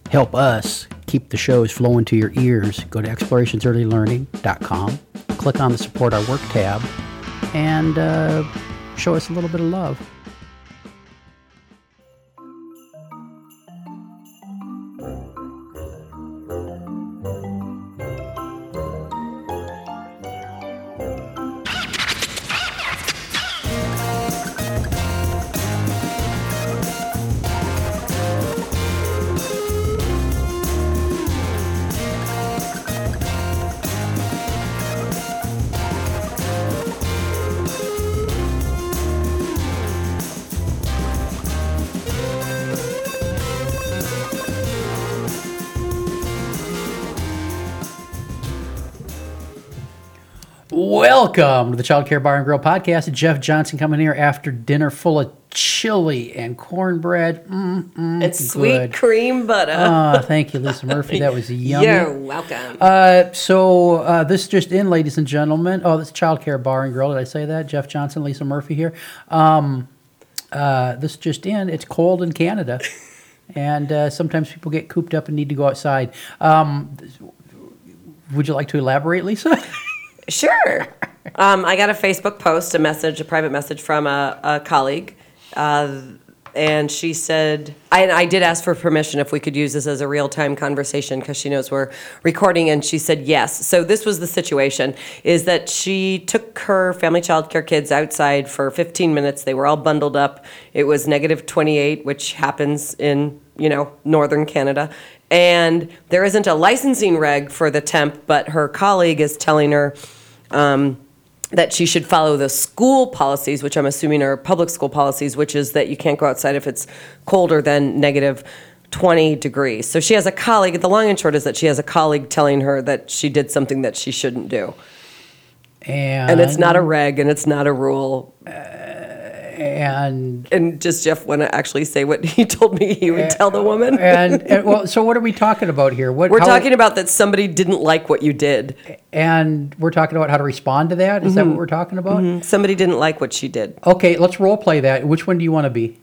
help us keep the shows flowing to your ears, go to explorationsearlylearning.com, click on the Support Our Work tab, and show us a little bit of love. Welcome to the Child Care Bar and Grill podcast. Jeff Johnson coming here after dinner full of chili and cornbread. And sweet cream butter. Thank you, Lisa Murphy. That was yummy. You're welcome. So this just in, ladies and gentlemen. Oh, this is Child Care Bar and Grill. Did I say that? Jeff Johnson, Lisa Murphy here. This just in. It's cold in Canada. And sometimes people get cooped up and need to go outside. Would you like to elaborate, Lisa? Sure. I got a Facebook post, a private message from a colleague, and she said, I did ask for permission if we could use this as a real-time conversation because she knows we're recording, and she said yes. So this was the situation, is that she took her family child care kids outside for 15 minutes. They were all bundled up. It was negative 28, which happens in, northern Canada. And there isn't a licensing reg for the temp, but her colleague is telling her that she should follow the school policies, which I'm assuming are public school policies, which is that you can't go outside if it's colder than negative 20 degrees. So she has a colleague. The long and short is that she has a colleague telling her that she did something that she shouldn't do. And it's not a reg, and it's not a rule. And does Jeff want to actually say what he told me he would tell the woman? Well, so what are we talking about here? We're talking about that somebody didn't like what you did. And we're talking about how to respond to that? Is that what we're talking about? Mm-hmm. Somebody didn't like what she did. Okay, let's role play that. Which one do you want to be?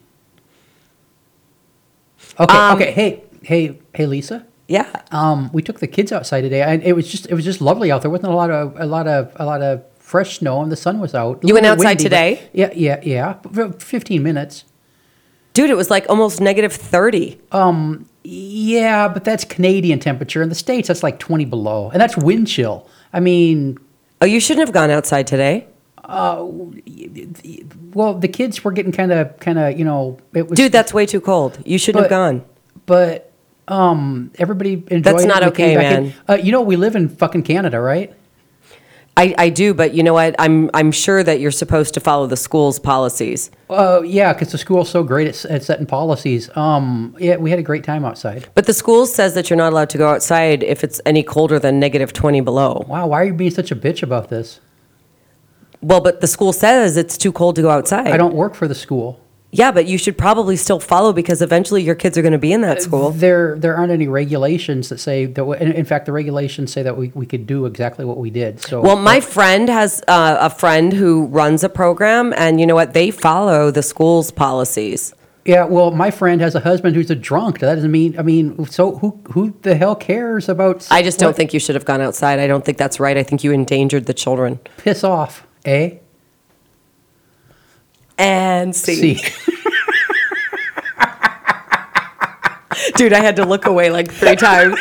Okay. Hey, Lisa? Yeah. We took the kids outside today. And it was just lovely out there. Wasn't a lot of fresh snow, and the sun was out. You went outside today? Yeah. 15 minutes. Dude, it was like almost negative 30. Yeah, but that's Canadian temperature. In the States, that's like 20 below. And that's wind chill. I mean... Oh, you shouldn't have gone outside today? Well, the kids were getting kind of, it was... Dude, that's way too cold. You shouldn't have gone. But everybody enjoyed it. That's not okay, man. We live in fucking Canada, right? I do, but you know what? I'm sure that you're supposed to follow the school's policies. Yeah, because the school's so great at setting policies. Yeah, we had a great time outside. But the school says that you're not allowed to go outside if it's any colder than negative 20 below. Wow, why are you being such a bitch about this? Well, but the school says it's too cold to go outside. I don't work for the school. Yeah, but you should probably still follow because eventually your kids are going to be in that school. There aren't any regulations that say that. In fact, the regulations say that we could do exactly what we did. So, well, my friend has a friend who runs a program, and you know what? They follow the school's policies. Yeah, well, my friend has a husband who's a drunk. That doesn't mean. So who the hell cares about? I just don't think you should have gone outside. I don't think that's right. I think you endangered the children. Piss off, eh? And see. Dude, I had to look away like 3 times.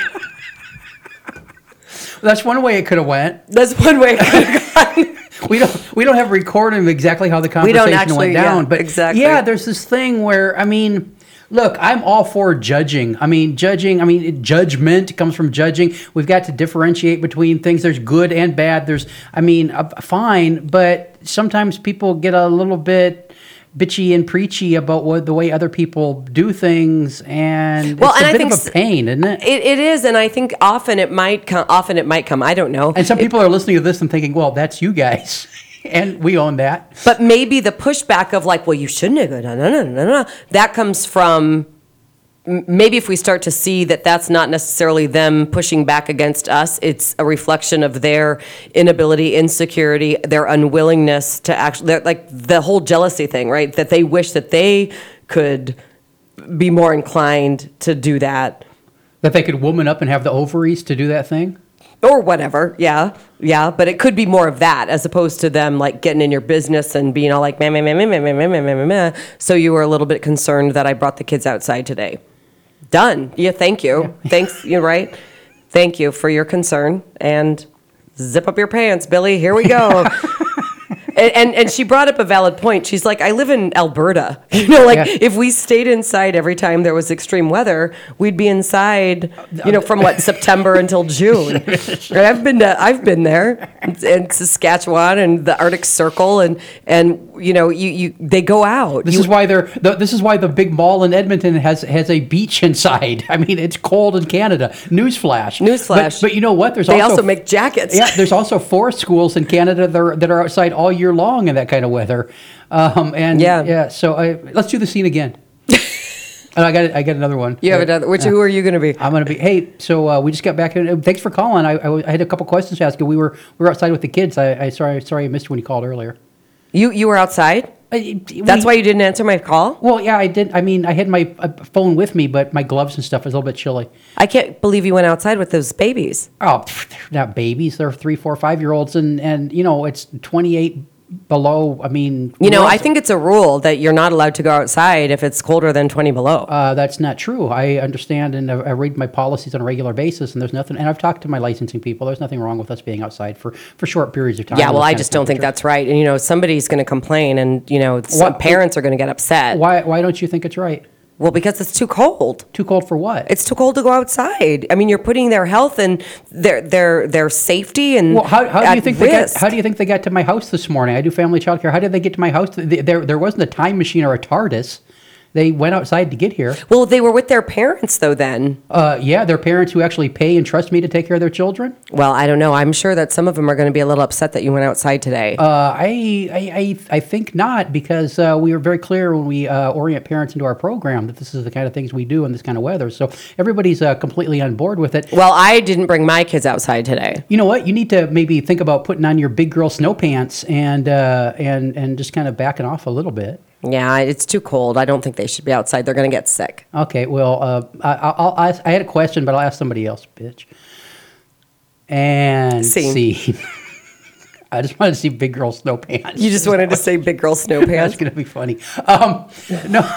That's one way it could have went. That's one way it could have gone. We don't have a recording of exactly how the conversation went down. But exactly. Yeah, there's this thing where, look, I'm all for judging. Judgment comes from judging. We've got to differentiate between things. There's good and bad. There's, fine, but sometimes people get a little bit bitchy and preachy about the way other people do things, and it's a bit of a pain, isn't it? It is, and I think often it might come. I don't know. And some people are listening to this and thinking, well, that's you guys. And we own that. But maybe the pushback of like, well, you shouldn't have gone, no, that comes from maybe if we start to see that that's not necessarily them pushing back against us, it's a reflection of their inability, insecurity, their unwillingness to actually, like the whole jealousy thing, right? That they wish that they could be more inclined to do that. That they could woman up and have the ovaries to do that thing? Or whatever, yeah, but it could be more of that as opposed to them like getting in your business and being all like meh, meh, meh, meh, meh, meh, meh, meh, meh, meh, meh. So you were a little bit concerned that I brought the kids outside today. Done. Yeah, thank you. Yeah. Thanks, you're right. Thank you for your concern, and zip up your pants, Billy. Here we go. And she brought up a valid point. She's like, I live in Alberta. Yeah. If we stayed inside every time there was extreme weather, we'd be inside, from September until June. And I've been there in Saskatchewan and the Arctic Circle, and they go out. This is why the big mall in Edmonton has a beach inside. I mean, it's cold in Canada. Newsflash. But you know what? They also make jackets. Yeah, there's also forest schools in Canada that are outside all year long in that kind of weather. So let's do the scene again. And I got another one. You have another. Who are you going to be? I'm going to be. Hey, so we just got back in. Thanks for calling. I had a couple questions to ask you. We were outside with the kids. Sorry I missed you when you called earlier. You were outside? That's why you didn't answer my call? Well, yeah, I did. I mean, I had my phone with me, but my gloves and stuff was a little bit chilly. I can't believe you went outside with those babies. Oh, they're not babies. They're 3, 4, 5-year-olds, and it's 28 below. I mean, I think it's a rule that you're not allowed to go outside if it's colder than 20 below. That's not true. I understand, and I read my policies on a regular basis, and there's nothing. And I've talked to my licensing people. There's nothing wrong with us being outside for short periods of time. Yeah, well, I just don't think that's right. And somebody's going to complain, and some parents are going to get upset. Why don't you think it's right? Well, because it's too cold. Too cold for what? It's too cold to go outside. I mean, you're putting their health and their safety and how do you think risk. how do you think they got to my house this morning? I do family childcare. How did they get to my house? There wasn't a time machine or a TARDIS. They went outside to get here. Well, they were with their parents, though, then. Yeah, their parents who actually pay and trust me to take care of their children. Well, I don't know. I'm sure that some of them are going to be a little upset that you went outside today. I think not, because we were very clear when we orient parents into our program that this is the kind of things we do in this kind of weather. So everybody's completely on board with it. Well, I didn't bring my kids outside today. You know what? You need to maybe think about putting on your big girl snow pants and just kind of backing off a little bit. Yeah, it's too cold. I don't think they should be outside. They're going to get sick. Okay, well, I had a question, but I'll ask somebody else, bitch. And see. I just wanted to see big girl snow pants. You just wanted to say big girl snow pants? That's going to be funny. No,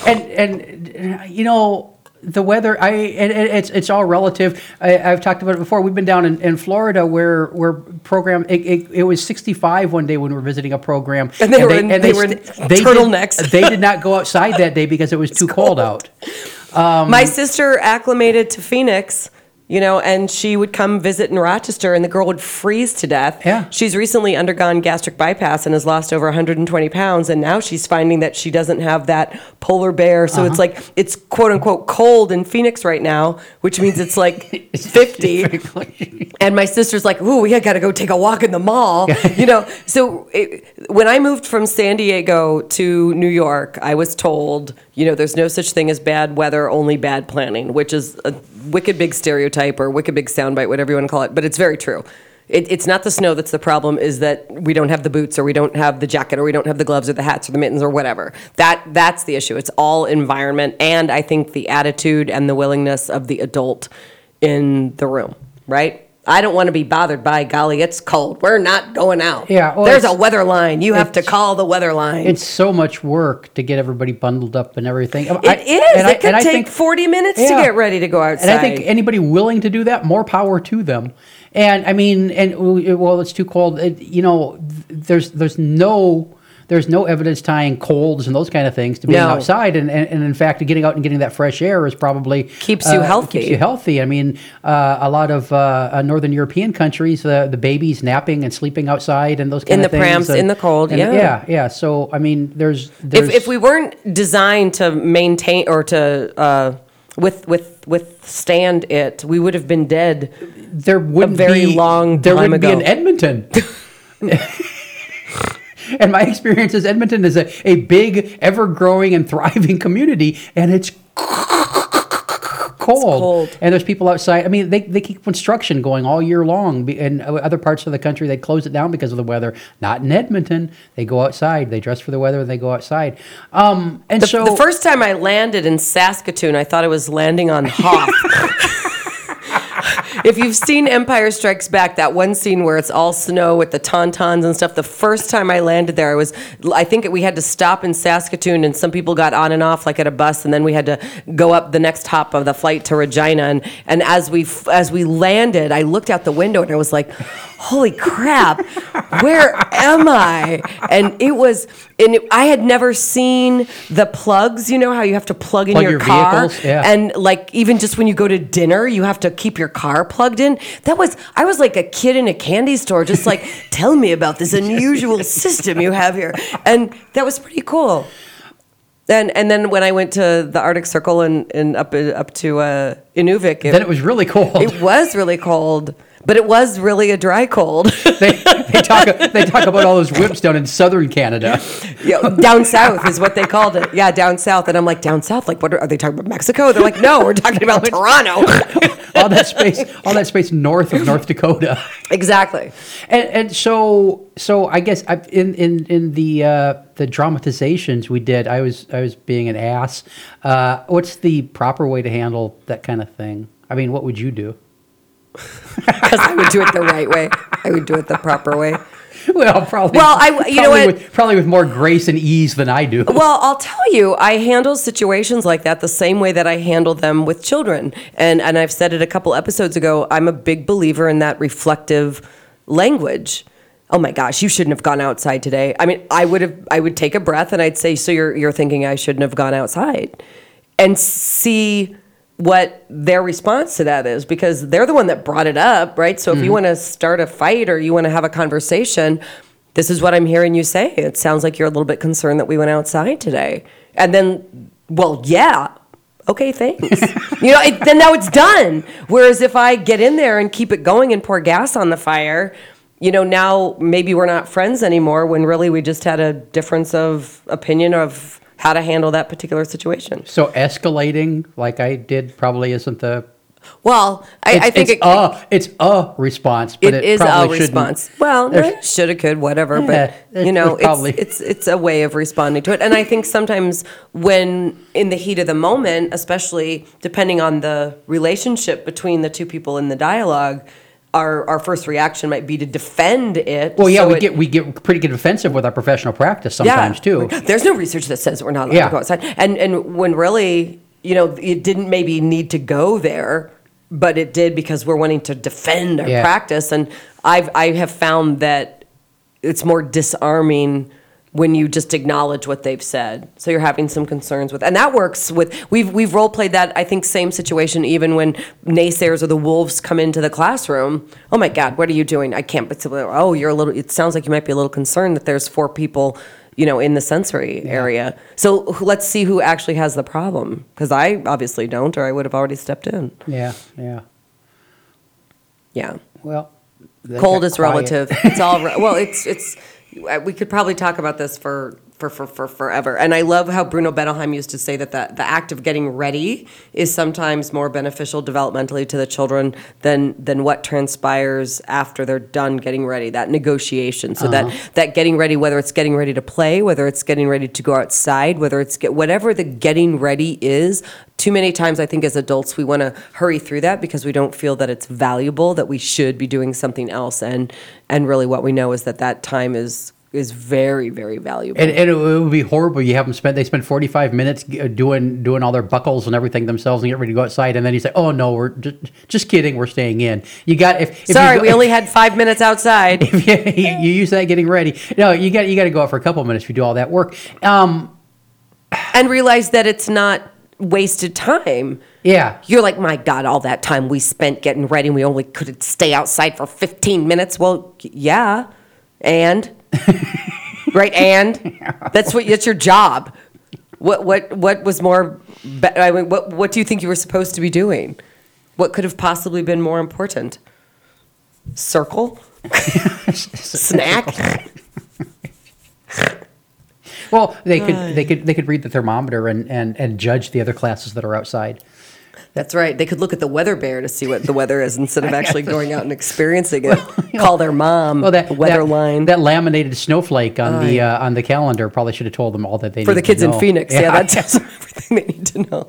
and the weather, it's all relative. I've talked about it before. We've been down in Florida where program, it was 65 one day when we were visiting a program. And they were in turtlenecks. They did not go outside that day because it was too cold out. My sister acclimated to Phoenix, and she would come visit in Rochester, and the girl would freeze to death. Yeah. She's recently undergone gastric bypass and has lost over 120 pounds, and now she's finding that she doesn't have that polar bear. So it's like, it's quote unquote cold in Phoenix right now, which means it's like 50. And my sister's like, ooh, we got to go take a walk in the mall. So when I moved from San Diego to New York, I was told, there's no such thing as bad weather, only bad planning, which is a wicked big stereotype or wicked big soundbite, whatever you want to call it. But it's very true. It's not the snow that's the problem, is that we don't have the boots or we don't have the jacket or we don't have the gloves or the hats or the mittens or whatever. That's the issue. It's all environment, and I think the attitude and the willingness of the adult in the room, right? I don't want to be bothered by, golly, it's cold. We're not going out. Yeah, well, there's a weather line. You have to call the weather line. It's so much work to get everybody bundled up and everything. It could take 40 minutes to get ready to go outside. And I think anybody willing to do that, more power to them. And I mean, it's too cold. There's no evidence tying colds and those kind of things to being outside. And in fact, getting out and getting that fresh air is probably keeps you healthy. I mean, a lot of Northern European countries, the babies napping and sleeping outside and those kind of things. In the prams, in the cold, yeah. So, I mean, there's if we weren't designed to maintain or to withstand it, we would have been dead. There wouldn't a very long time ago. Be in Edmonton. And my experience is Edmonton is a big, ever-growing and thriving community, and it's cold. And there's people outside. I mean, they keep construction going all year long. In other parts of the country, they close it down because of the weather. Not in Edmonton. They go outside. They dress for the weather and they go outside. The first time I landed in Saskatoon, I thought I was landing on Hoth. If you've seen Empire Strikes Back, that one scene where it's all snow with the tauntauns and stuff, the first time I landed there, I think we had to stop in Saskatoon, and some people got on and off like at a bus, and then we had to go up the next hop of the flight to Regina. And as we landed, I looked out the window and I was like, holy crap, where am I? And I had never seen the plugs, you know how you have to plug in your car? Vehicles? Yeah. And like even just when you go to dinner, you have to keep your car plugged in. I was like a kid in a candy store, just like, tell me about this unusual system you have here. And that was pretty cool. And then when I went to the Arctic Circle and up to Inuvik, then it was really cold. It was really cold. But it was really a dry cold. they talk about all those whips down in southern Canada. Yeah, down south is what they called it. Yeah, down south. And I'm like, down south? Like, what are they talking about? Mexico? They're like, no, we're talking about Toronto. all that space north of North Dakota. Exactly. And so I guess in the dramatizations we did, I was being an ass. What's the proper way to handle that kind of thing? I mean, what would you do? Because I would do it the right way. I would do it the proper way. Well, probably. Well, probably with more grace and ease than I do. Well, I'll tell you, I handle situations like that the same way that I handle them with children. And I've said it a couple episodes ago, I'm a big believer in that reflective language. Oh my gosh, you shouldn't have gone outside today. I mean, I would take a breath and I'd say, so you're thinking I shouldn't have gone outside, and see what their response to that is, because they're the one that brought it up, right? So if you want to start a fight or you want to have a conversation, this is what I'm hearing you say. It sounds like you're a little bit concerned that we went outside today. And then, well, yeah, okay, thanks. Then now it's done. Whereas if I get in there and keep it going and pour gas on the fire, now maybe we're not friends anymore, when really we just had a difference of opinion of how to handle that particular situation. So escalating, like I did, probably isn't the. Well, I think it's a response, but it is probably a response. Well, shoulda, could, whatever, yeah, but it's a way of responding to it. And I think sometimes when in the heat of the moment, especially depending on the relationship between the two people in the dialogue, our first reaction might be to defend it. Well, yeah, we get pretty defensive with our professional practice sometimes too. There's no research that says we're not allowed to go outside, and when really, it didn't maybe need to go there, but it did because we're wanting to defend our practice. And I have found that it's more disarming when you just acknowledge what they've said. So you're having some concerns with, and that works with, we've role played that, I think, same situation even when naysayers or the wolves come into the classroom. Oh my God, what are you doing? I can't, it sounds like you might be a little concerned that there's 4 people, in the sensory area. So let's see who actually has the problem. Because I obviously don't, or I would have already stepped in. Yeah. Well, cold is relative. It's all, it's we could probably talk about this for forever. And I love how Bruno Bettelheim used to say that the act of getting ready is sometimes more beneficial developmentally to the children than what transpires after they're done getting ready, that negotiation. So that getting ready, whether it's getting ready to play, whether it's getting ready to go outside, whether it's whatever the getting ready is, too many times I think as adults we want to hurry through that because we don't feel that it's valuable, that we should be doing something else. And really what we know is that time is very, very valuable. And it would be horrible. They spend 45 minutes doing all their buckles and everything themselves and get ready to go outside, and then you say, "Oh no, we're just kidding. We're staying in." We only had 5 minutes outside. If you use that getting ready, no, you got to go out for a couple of minutes if you do all that work, and realize that it's not wasted time. Yeah. You're like, my God, all that time we spent getting ready and we only could stay outside for 15 minutes. Well, yeah. And right. And that's your job. What was more, what do you think you were supposed to be doing? What could have possibly been more important? Circle? Snack? Well, they could read the thermometer and judge the other classes that are outside. That's right. They could look at the weather bear to see what the weather is instead of actually going out and experiencing it. Call their mom. Well, the weather line. that laminated snowflake on the calendar probably should have told them all that they For need the kids to know. in Phoenix. Yeah, that tells them everything they need to know.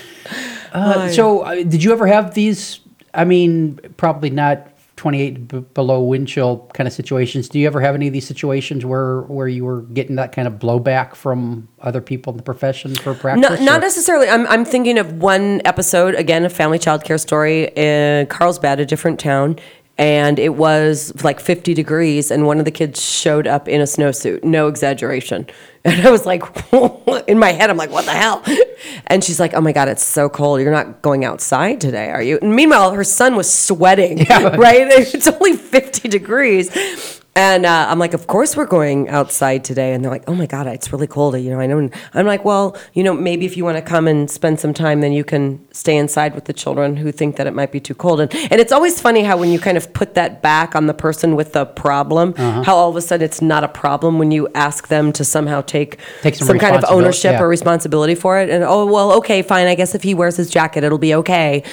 Did you ever have these? I mean, probably not 28 below wind chill kind of situations. Do you ever have any of these situations where you were getting that kind of blowback from other people in the profession for practice? Not necessarily. I'm thinking of one episode, again, a family child care story in Carlsbad, a different town. And it was like 50 degrees, and one of the kids showed up in a snowsuit. No exaggeration. And I was like, in my head, I'm like, what the hell? And she's like, oh my God, it's so cold. You're not going outside today, are you? And meanwhile, her son was sweating, right? It's only 50 degrees. And I'm like, of course we're going outside today. And they're like, oh my God, it's really cold. You know, I know. And I'm like, well, you know, maybe if you want to come and spend some time, then you can stay inside with the children who think that it might be too cold. And it's always funny how when you kind of put that back on the person with the problem, how all of a sudden it's not a problem when you ask them to somehow take some kind of ownership or responsibility for it. And, oh, well, okay, fine. I guess if he wears his jacket, it'll be okay.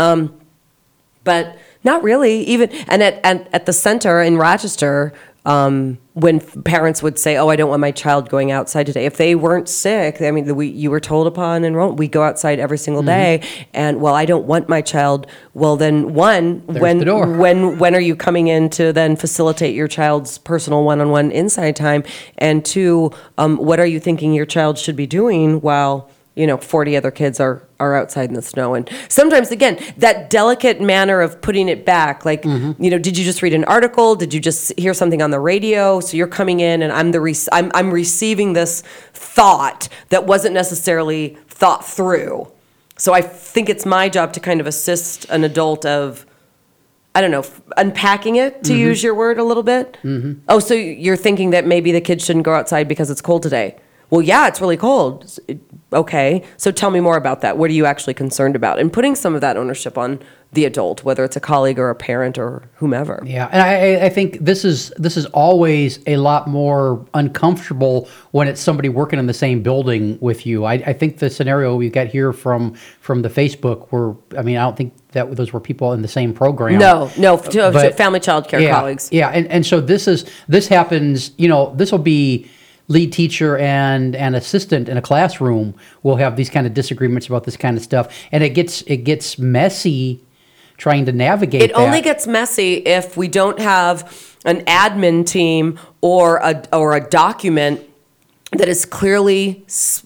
But not really. Even and at the center in Rochester, when parents would say, "Oh, I don't want my child going outside today," if they weren't sick, I mean, you were told upon enrollment, we go outside every single day. And well, I don't want my child. Well, then when are you coming in to then facilitate your child's personal one-on-one inside time? And two, what are you thinking your child should be doing while 40 other kids are outside in the snow? And sometimes, again, that delicate manner of putting it back, like, did you just read an article? Did you just hear something on the radio? So you're coming in and I'm receiving this thought that wasn't necessarily thought through. So I think it's my job to kind of assist an adult of, I don't know, unpacking it, to use your word a little bit. Oh, so you're thinking that maybe the kids shouldn't go outside because it's cold today. Well, yeah, it's really cold. Okay, so tell me more about that. What are you actually concerned about? And putting some of that ownership on the adult, whether it's a colleague or a parent or whomever. Yeah, and I think this is always a lot more uncomfortable when it's somebody working in the same building with you. I think the scenario we got here from the Facebook I don't think that those were people in the same program. No, family child care colleagues. Yeah, and so this happens. This will be lead teacher and an assistant in a classroom will have these kind of disagreements about this kind of stuff, and it gets messy trying to navigate. It only gets messy if we don't have an admin team or a document that is clearly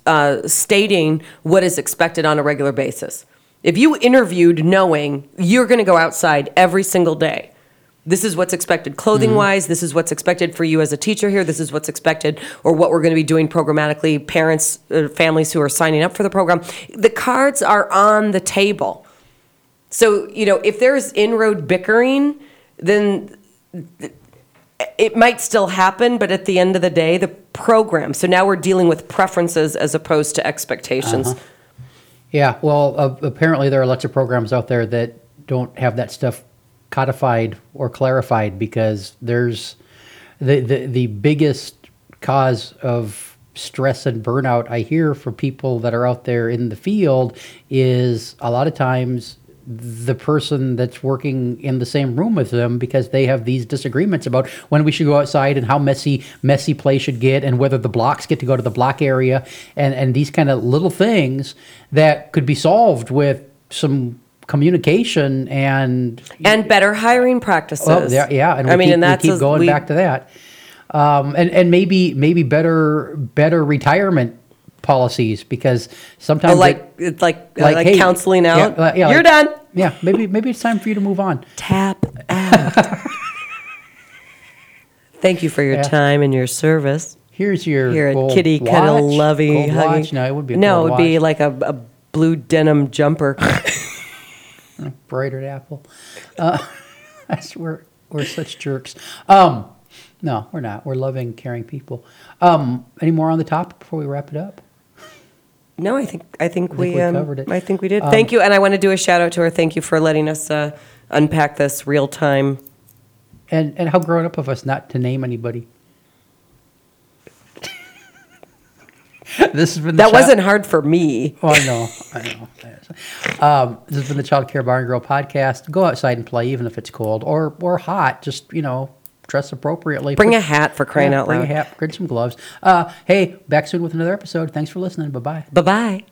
stating what is expected on a regular basis. If you interviewed knowing you're going to go outside every single day, this is what's expected clothing-wise. This is what's expected for you as a teacher here. This is what's expected, or what we're going to be doing programmatically. Parents, families who are signing up for the program, the cards are on the table. So, if there's inroad bickering, then it might still happen. But at the end of the day, the program. So now we're dealing with preferences as opposed to expectations. Yeah. Well, apparently there are lots of programs out there that don't have that stuff codified or clarified, because there's the biggest cause of stress and burnout I hear from people that are out there in the field is a lot of times the person that's working in the same room with them, because they have these disagreements about when we should go outside and how messy play should get, and whether the blocks get to go to the block area, and these kind of little things that could be solved with some communication and better hiring practices. Well, yeah, and we keep going back to that, and maybe better retirement policies, because sometimes like counseling out. Yeah, you're done. Yeah, maybe it's time for you to move on. Tap out. Thank you for your time and your service. Here's your You're gold a kitty watch, kind of lovey, gold huggy. watch. No, it would be it would be like a blue denim jumper. Brighter apple. We're such jerks. No, we're not. We're loving, caring people. Any more on the topic before we wrap it up? No, I think we covered it. I think we did. Thank you, and I want to do a shout out to her. Thank you for letting us unpack this real time. And how grown up of us not to name anybody. This has been That wasn't hard for me. Oh, I know. This has been the Child Care Bar and Grill podcast. Go outside and play, even if it's cold or hot. Just, dress appropriately. Bring a hat for crying out loud. Bring a hat, bring some gloves. Hey, back soon with another episode. Thanks for listening. Bye-bye. Bye-bye.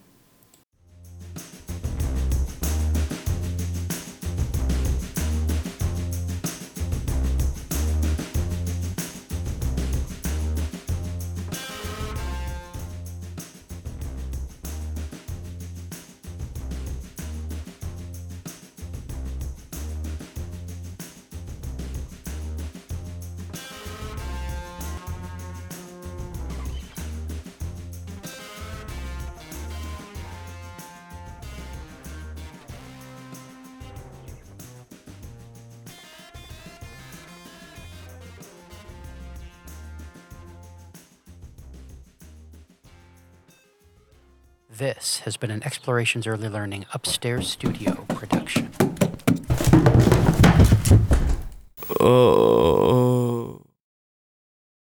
This has been an Explorations Early Learning Upstairs Studio production. Oh.